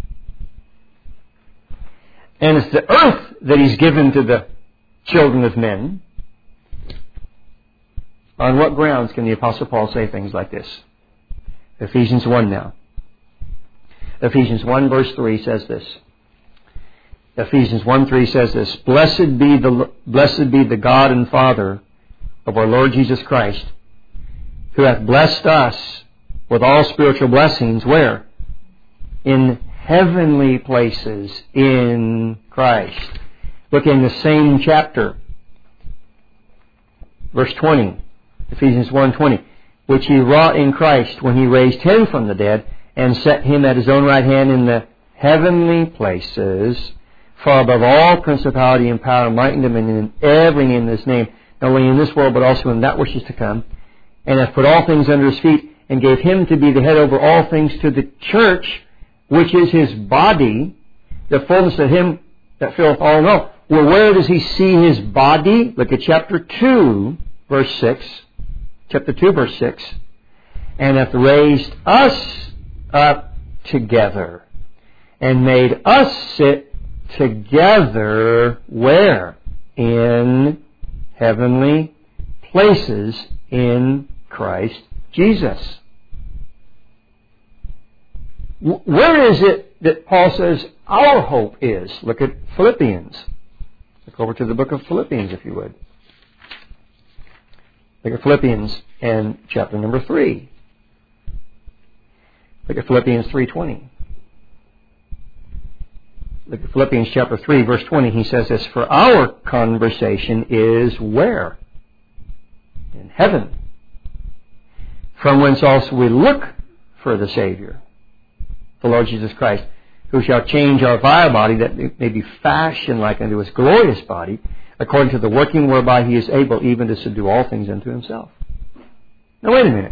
[SPEAKER 1] and it's the earth that He's given to the children of men, on what grounds can the Apostle Paul say things like this? Ephesians one now. Ephesians one verse three says this. Ephesians one three says this. Blessed be the blessed be the God and Father of our Lord Jesus Christ, who hath blessed us with all spiritual blessings, where? In heavenly places in Christ. Look in the same chapter. Verse twenty. Ephesians one twenty. Which He wrought in Christ when He raised Him from the dead and set Him at His own right hand in the heavenly places, far above all principality and power, might and dominion, and every name in His name, not only in this world but also in that which is to come, and hath put all things under His feet, and gave Him to be the head over all things to the church, which is His body, the fullness of Him that filleth all in all. Well, where does He see His body? Look at chapter two, verse six. Chapter two, verse six. And hath raised us up together, and made us sit together, where? In heavenly places in Christ Jesus. Where is it that Paul says our hope is? Look at Philippians. Look over to the book of Philippians, if you would. Look at Philippians and chapter number three. Look at Philippians three twenty. Look at Philippians chapter three, verse twenty. He says this, "For our conversation is where? In heaven. from whence also we look for the Savior, the Lord Jesus Christ, who shall change our vile body, that it may be fashioned like unto his glorious body, according to the working whereby he is able even to subdue all things unto himself. Now wait a minute.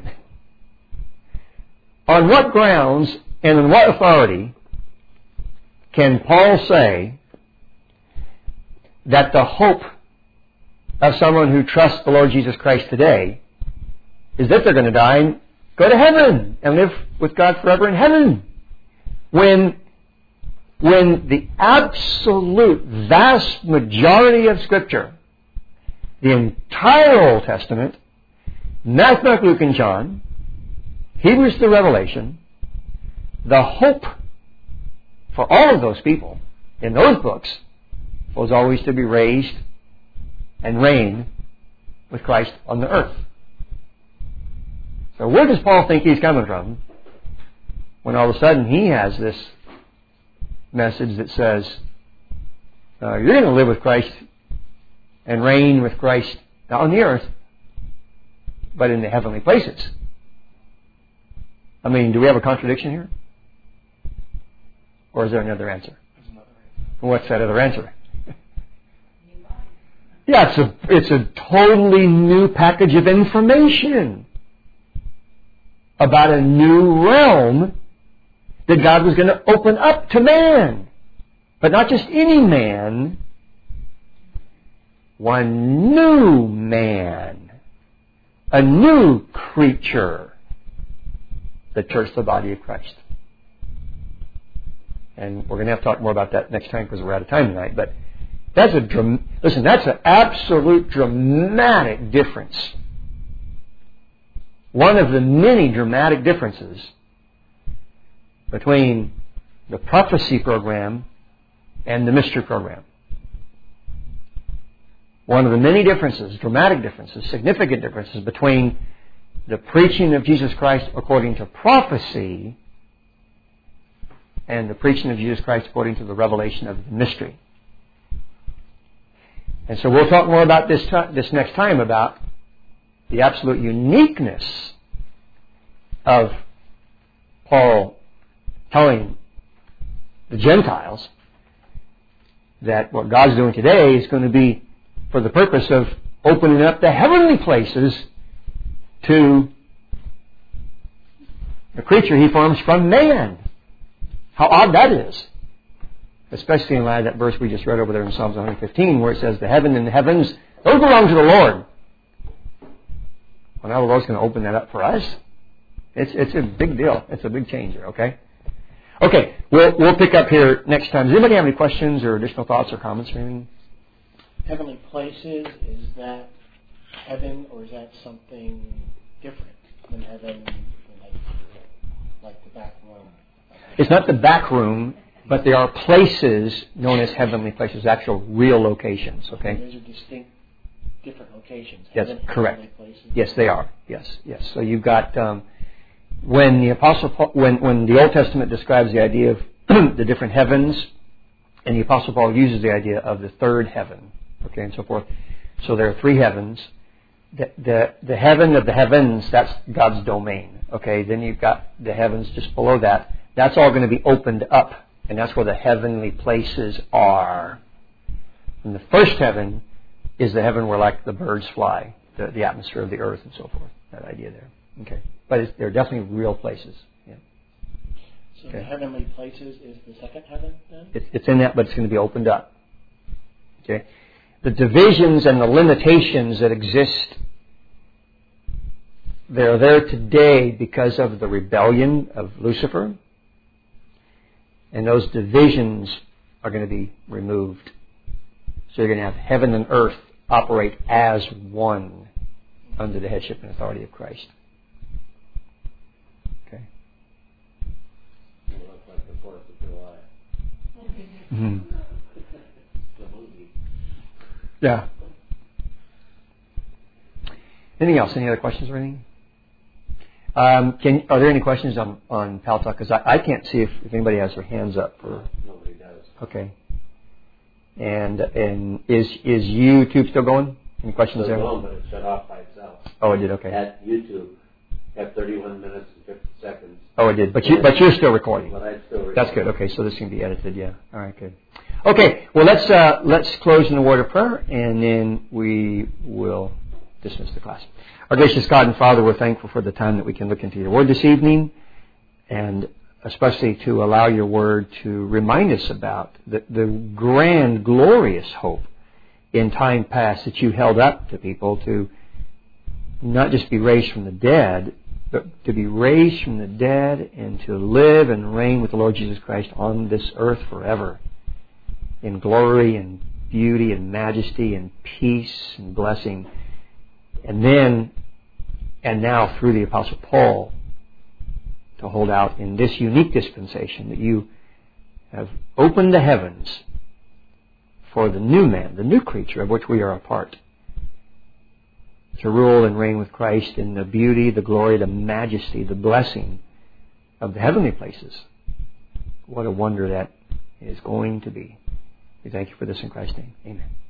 [SPEAKER 1] On what grounds and on what authority can Paul say that the hope of someone who trusts the Lord Jesus Christ today is that they're going to die and go to heaven and live with God forever in heaven? When, when the absolute vast majority of Scripture, the entire Old Testament, Matthew, Mark, Luke, and John, Hebrews to Revelation, the hope for all of those people in those books was always to be raised and reign with Christ on the earth. So where does Paul think he's coming from when all of a sudden he has this message that says, uh, you're going to live with Christ and reign with Christ not on the earth, but in the heavenly places? I mean, do we have a contradiction here? Or is there another answer?
[SPEAKER 4] There's another answer.
[SPEAKER 1] What's that other answer? Yeah, it's a, it's a totally new package of information about a new realm that God was going to open up to man. But not just any man, one new man, a new creature, the church, the body of Christ. And we're going to have to talk more about that next time because we're out of time tonight. But that's a dram- listen. That's an absolute dramatic difference. One of the many dramatic differences between the prophecy program and the mystery program. One of the many differences, dramatic differences, significant differences between the preaching of Jesus Christ according to prophecy and the preaching of Jesus Christ according to the revelation of the mystery. And so we'll talk more about this t- this next time about the absolute uniqueness of Paul telling the Gentiles that what God's doing today is going to be for the purpose of opening up the heavenly places to the creature he forms from man. How odd that is. Especially in light of that verse we just read over there in Psalms one fifteen where it says, the heaven and the heavens, those belong to the Lord. Well, now the Lord's going to open that up for us. It's it's a big deal. It's a big change here, okay? Okay, we'll we'll pick up here next time. Does anybody have any questions or additional thoughts or comments or anything?
[SPEAKER 4] Heavenly places, is that heaven or is that something different than heaven, like, like the back room?
[SPEAKER 1] It's not the back room, but there are places known as heavenly places, actual real locations, okay?
[SPEAKER 4] Those are distinct, different locations.
[SPEAKER 1] Yes,
[SPEAKER 4] Heaven,
[SPEAKER 1] correct.
[SPEAKER 4] heavenly places.
[SPEAKER 1] Yes, they are. Yes, yes. So you've got um, when the Apostle Paul, when when the Old Testament describes the idea of the different heavens, and the Apostle Paul uses the idea of the third heaven, okay, and so forth. So there are three heavens. The the, the heaven of the heavens, that's God's domain, okay. Then you've got the heavens just below that. That's all going to be opened up, and that's where the heavenly places are. And the first heaven is the heaven where, like, the birds fly, the, the atmosphere of the earth and so forth. That idea there. Okay. But it's, they're definitely real places. Yeah.
[SPEAKER 4] So
[SPEAKER 1] Okay.
[SPEAKER 4] the heavenly places is the second heaven then?
[SPEAKER 1] It's, it's in that, but it's going to be opened up. Okay. The divisions and the limitations that exist, they're there today because of the rebellion of Lucifer. And those divisions are going to be removed. So you're going to have heaven and earth operate as one under the headship and authority of Christ. Okay.
[SPEAKER 5] It looks like the Fourth of July.
[SPEAKER 1] Mm-hmm.
[SPEAKER 5] The movie.
[SPEAKER 1] Yeah. Anything else? Any other questions or anything? Um, can, are there any questions on, on Pal Talk? Because I, I can't see if, if anybody has their hands up. For,
[SPEAKER 5] Nobody does.
[SPEAKER 1] okay. And and is is YouTube still going? Any questions
[SPEAKER 5] Still
[SPEAKER 1] there?
[SPEAKER 5] going, but it shut off by itself.
[SPEAKER 1] Oh, it did. Okay.
[SPEAKER 5] At YouTube. At thirty-one minutes and fifty seconds.
[SPEAKER 1] Oh, it did. But you, but you're still recording.
[SPEAKER 5] But I still record.
[SPEAKER 1] That's good. Okay, so this can be edited. Yeah. All right. Good. Okay. Well, let's uh, let's close in a word of prayer, and then we will dismiss the class. Our gracious God and Father, we're thankful for the time that we can look into Your Word this evening, and especially to allow Your Word to remind us about the, the grand, glorious hope in time past that You held up to people to not just be raised from the dead, but to be raised from the dead and to live and reign with the Lord Jesus Christ on this earth forever in glory and beauty and majesty and peace and blessing. And then, and now through the Apostle Paul, to hold out in this unique dispensation that You have opened the heavens for the new man, the new creature of which we are a part, to rule and reign with Christ in the beauty, the glory, the majesty, the blessing of the heavenly places. What a wonder that is going to be. We thank You for this in Christ's name. Amen.